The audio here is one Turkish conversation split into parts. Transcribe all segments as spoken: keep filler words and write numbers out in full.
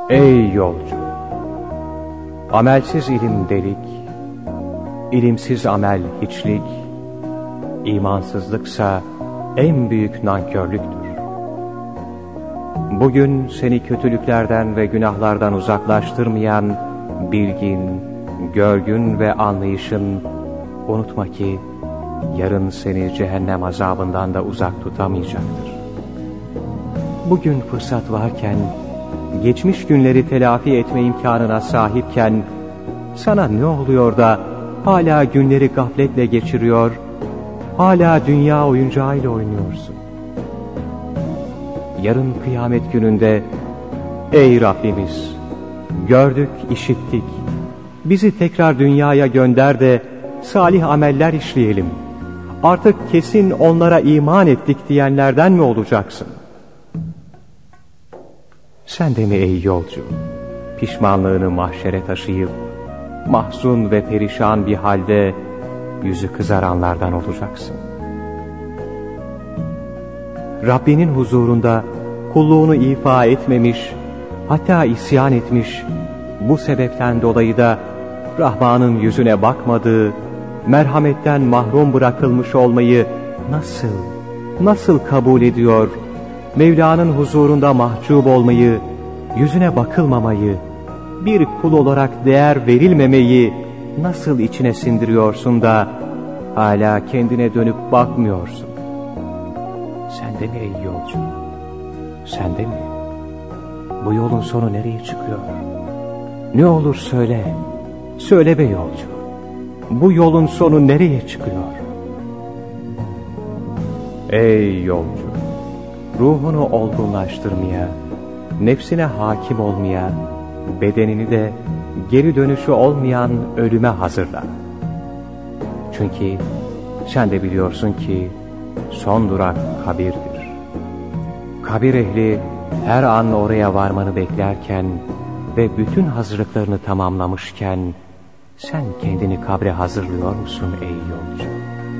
Ey yolcu! Amelsiz ilim delik, ilimsiz amel hiçlik, imansızlıksa en büyük nankörlüktür. Bugün seni kötülüklerden ve günahlardan uzaklaştırmayan bilgin, görgün ve anlayışın, unutma ki yarın seni cehennem azabından da uzak tutamayacaktır. Bugün fırsat varken, geçmiş günleri telafi etme imkanına sahipken, sana ne oluyor da hala günleri gafletle geçiriyor, hala dünya oyuncağıyla oynuyorsun? Yarın kıyamet gününde, ey Rabbimiz, gördük, işittik, bizi tekrar dünyaya gönder de salih ameller işleyelim, artık kesin onlara iman ettik diyenlerden mi olacaksın? Sen de mi ey yolcu, pişmanlığını mahşere taşıyıp, mahzun ve perişan bir halde yüzü kızaranlardan olacaksın? Rabbinin huzurunda kulluğunu ifa etmemiş, hatta isyan etmiş, bu sebepten dolayı da Rahman'ın yüzüne bakmadığı, merhametten mahrum bırakılmış olmayı nasıl, nasıl kabul ediyor, Mevla'nın huzurunda mahcup olmayı, yüzüne bakılmamayı, bir kul olarak değer verilmemeyi nasıl içine sindiriyorsun da hala kendine dönüp bakmıyorsun? Sen de mi ey yolcu? Sen de mi? Bu yolun sonu nereye çıkıyor? Ne olur söyle, söyle be yolcu. Bu yolun sonu nereye çıkıyor? Ey yolcu! Ruhunu olgunlaştırmaya, nefsine hakim olmaya, bedenini de geri dönüşü olmayan ölüme hazırla. Çünkü sen de biliyorsun ki son durak kabirdir. Kabir ehli her an oraya varmanı beklerken ve bütün hazırlıklarını tamamlamışken sen kendini kabre hazırlıyor musun ey yolcu?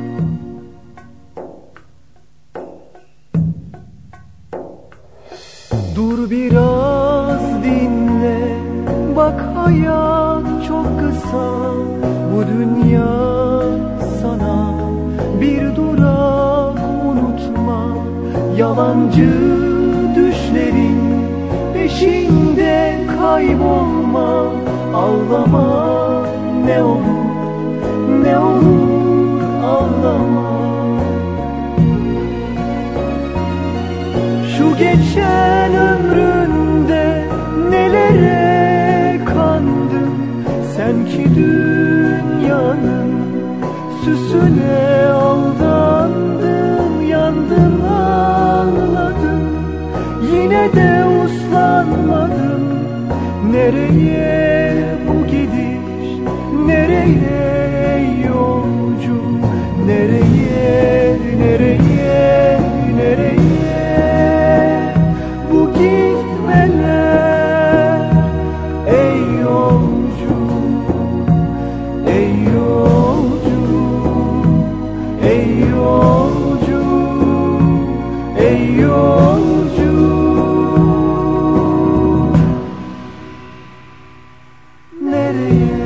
Dur biraz dinle, bak hayat çok kısa, bu dünya sana bir durak, unutma. Yalancı düşlerin peşinde kaybolma, ağlama ne olur, ne olur ağlama. Şu geçen ömründe nelere kandın, sen ki dünyanın süsüne aldandın, yandın ağladın, yine de uslanmadın. Nereye bu gidiş, nereye yolcu, nereye, nereye, nereye bu gitmeler ey yolcu, ey yolcu, ey yolcu, ey yolcu. Nereye?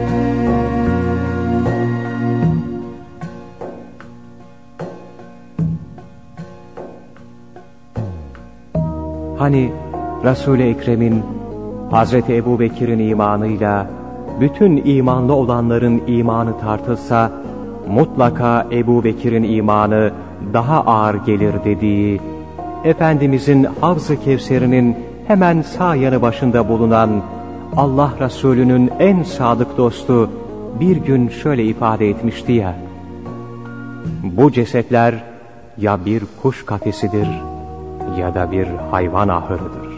Hani Resul-i Ekrem'in Hazreti Ebu Bekir'in imanıyla bütün imanlı olanların imanı tartılsa mutlaka Ebu Bekir'in imanı daha ağır gelir dediği, Efendimizin Havz-ı Kevser'inin hemen sağ yanı başında bulunan Allah Resulü'nün en sadık dostu bir gün şöyle ifade etmişti ya: bu cesetler ya bir kuş kafesidir ya da bir hayvan ahırıdır.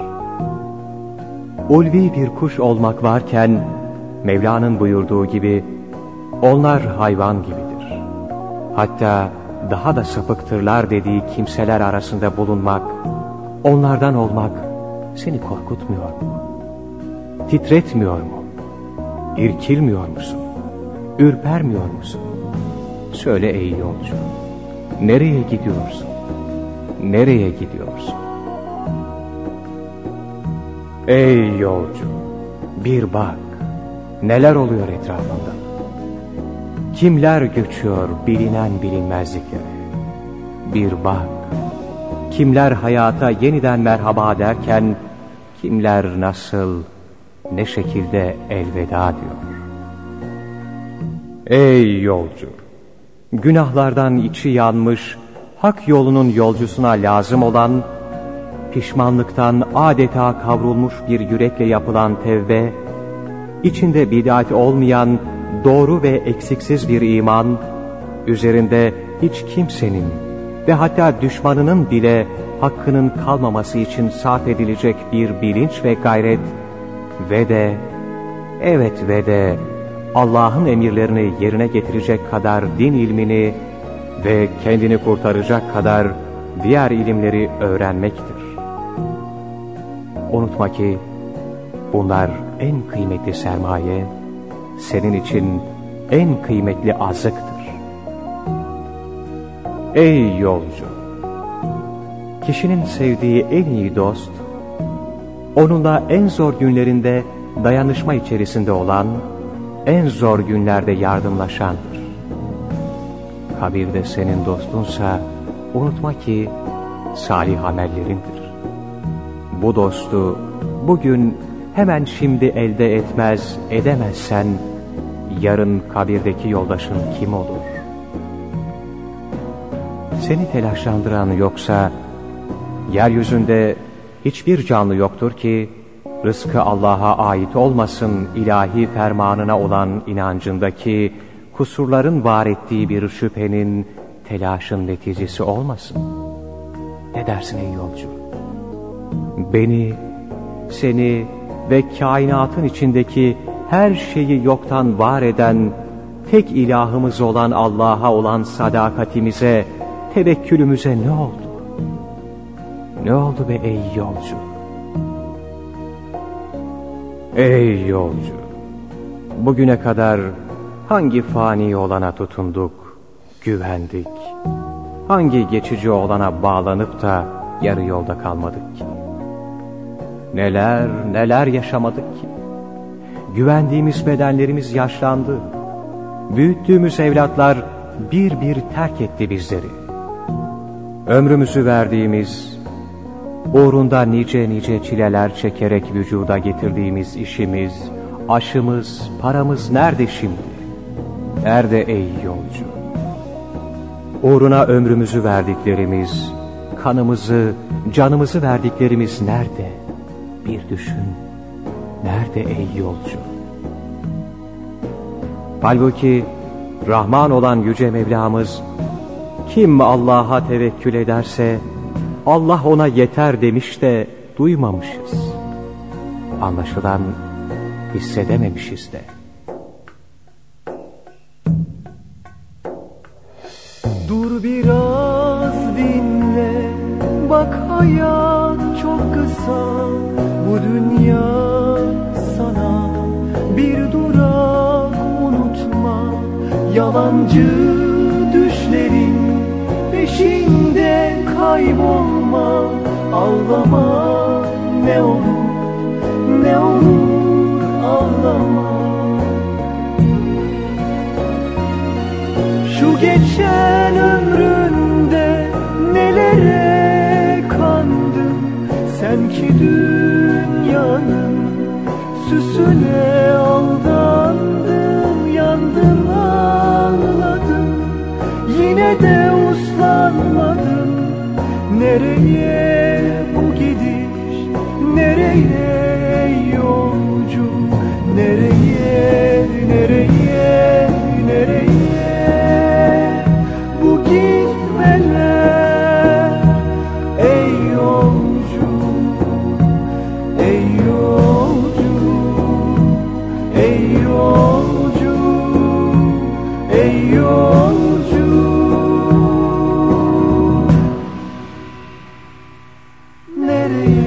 Ulvi bir kuş olmak varken Mevla'nın buyurduğu gibi onlar hayvan gibidir. Hatta daha da sapıktırlar dediği kimseler arasında bulunmak, onlardan olmak seni korkutmuyor mu? Titretmiyor mu? İrkilmiyor musun? Ürpermiyor musun? Söyle ey yolcu, nereye gidiyorsun? Nereye gidiyorsun? Ey yolcu, bir bak, neler oluyor etrafında. Kimler göçüyor bilinen bilinmezliklere. Bir bak, kimler hayata yeniden merhaba derken, kimler nasıl, ne şekilde elveda diyor. Ey yolcu, günahlardan içi yanmış, hak yolunun yolcusuna lazım olan, pişmanlıktan adeta kavrulmuş bir yürekle yapılan tevbe, içinde bid'at olmayan doğru ve eksiksiz bir iman, üzerinde hiç kimsenin ve hatta düşmanının bile hakkının kalmaması için sarf edilecek bir bilinç ve gayret ve de, evet ve de Allah'ın emirlerini yerine getirecek kadar din ilmini ve kendini kurtaracak kadar diğer ilimleri öğrenmektir. Unutma ki bunlar en kıymetli sermaye, senin için en kıymetli azıktır. Ey yolcu! Kişinin sevdiği en iyi dost, onunla en zor günlerinde dayanışma içerisinde olan, en zor günlerde yardımlaşandır. Kabirde senin dostunsa, unutma ki salih amellerindir. Bu dostu bugün hemen şimdi elde etmez, edemezsen, yarın kabirdeki yoldaşın kim olur? Seni telaşlandıran yoksa, yeryüzünde hiçbir canlı yoktur ki, rızkı Allah'a ait olmasın ilahi fermanına olan inancındaki kusurların var ettiği bir şüphenin, telaşın neticesi olmasın. Ne dersin ey yolcu? Beni, seni ve kainatın içindeki her şeyi yoktan var eden, tek ilahımız olan Allah'a olan sadakatimize, tevekkülümüze ne oldu? Ne oldu be ey yolcu? Ey yolcu! Bugüne kadar hangi fani olana tutunduk, güvendik? Hangi geçici olana bağlanıp da yarı yolda kalmadık ki? Neler neler yaşamadık ki? Güvendiğimiz bedenlerimiz yaşlandı. Büyüttüğümüz evlatlar bir bir terk etti bizleri. Ömrümüzü verdiğimiz, uğrunda nice nice çileler çekerek vücuda getirdiğimiz işimiz, aşımız, paramız nerede şimdi? Nerede ey yolcu? Uğruna ömrümüzü verdiklerimiz, kanımızı, canımızı verdiklerimiz nerede? Bir düşün, nerede ey yolcu? Halbuki Rahman olan Yüce Mevlamız, kim Allah'a tevekkül ederse, Allah ona yeter demiş de duymamışız. Anlaşılan hissedememişiz de. Dur biraz dinle, bak hayat çok kısa. Bu dünya sana bir durak, unutma. Yalancı düşlerin peşinde kaybolma. Ağlama, ne olur, ne olur ağlama. Şu geçen ömründe nelere kandın, sen ki dünyanın süsüne aldandın. Yandın, ağladın, yine de uslanmadın. Nereye bu gidiş, nereye yolcu? Nereye, nereye, nereye bu gitmeler? Ey yolcu, ey yolcu, ey yolcu, ey yolcu. Nereye?